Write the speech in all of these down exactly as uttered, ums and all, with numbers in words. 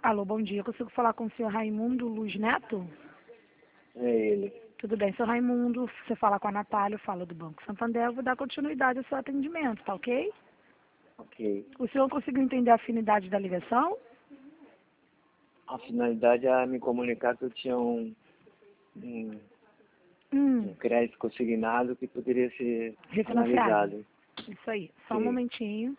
Alô, bom dia. Consigo falar com o senhor Raimundo Luz Neto? É ele. Tudo bem, senhor Raimundo. Você fala com a Natália, eu falo do Banco Santander. Eu vou dar continuidade ao seu atendimento, tá ok? Ok. O senhor conseguiu entender a afinidade da ligação? A finalidade é me comunicar que eu tinha um, um, Hum, um crédito consignado que poderia ser refinanciado. analisado. Isso aí. Só um Ok. momentinho.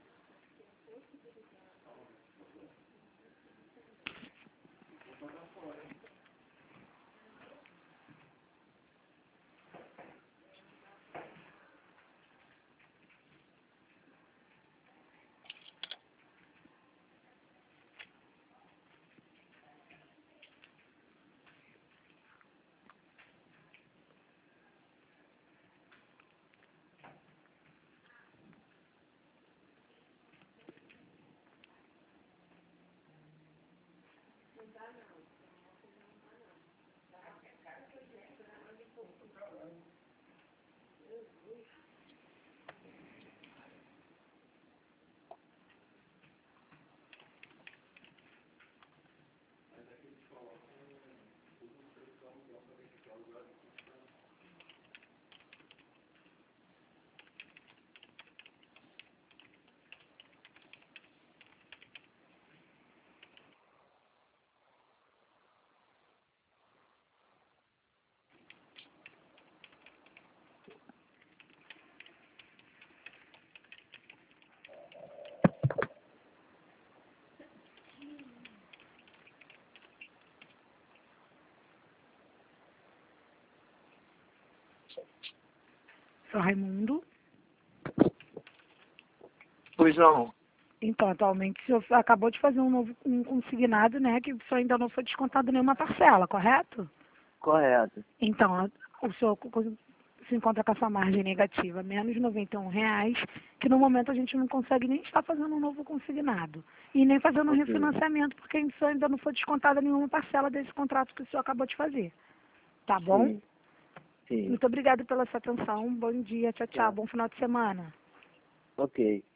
Senhor Raimundo. Pois não. Então, atualmente, o senhor acabou de fazer um novo um consignado, né? Que o senhor ainda não foi descontado nenhuma parcela, correto? Correto. Então, a- o senhor co- co- se encontra com essa margem negativa, menos noventa e um reais, que no momento a gente não consegue nem estar fazendo um novo consignado. E nem fazendo um Ok. refinanciamento, porque o senhor ainda não foi descontada nenhuma parcela desse contrato que o senhor acabou de fazer. Tá bom? Sim. Sim. Muito obrigada pela sua atenção. Bom dia, tchau, tchau. Tá. Bom final de semana. Ok.